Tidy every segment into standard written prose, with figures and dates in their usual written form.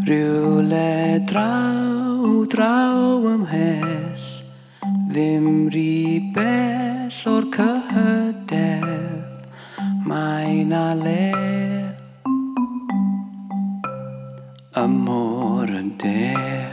Rhywle draw ymhell, ddim rhy bell o'r cyhydedd, mae'n aledd y môr yn de.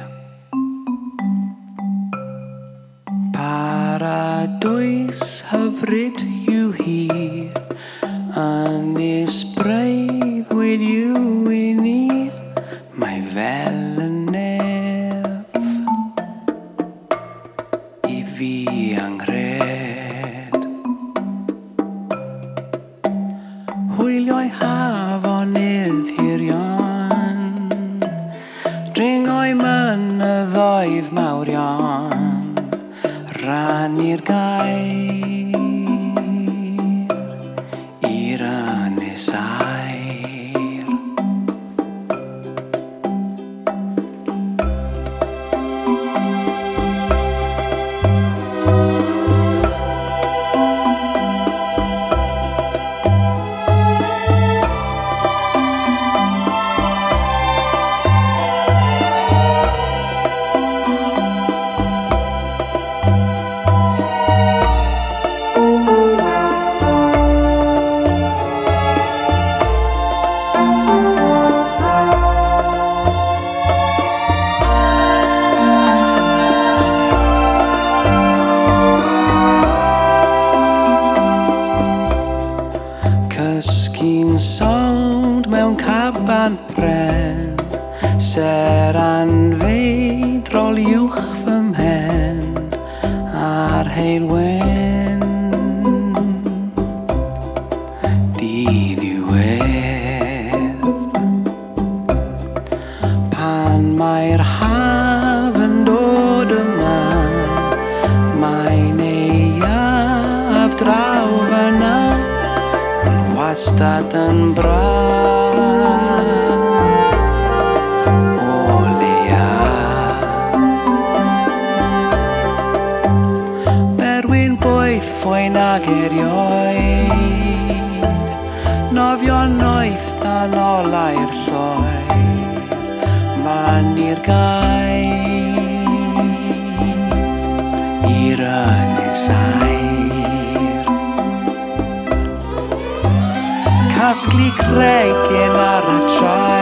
Paradwys hyfryd yw hir, ynys breuddwyd yw I ni, mae fel y nef I fi angred. Hwyliau hafonydd hirion, dringoi mynyddoedd mawrion, rannu'r gair i'r ynys air. Cysgu'n sownd mewn caban pren, ser anfeidrol uwch fy mhen ar heilwen diddiwedd. Pan mae'r haf yn dod yma, mae'n neuaf draw fyna, wastad yn braf o leia. Berwyn boeth ffwy nag erioed, nofio'n noeth dan olau'r lloi, man i'r gair i'r ynys air. Casglu cregyn ar y traeth,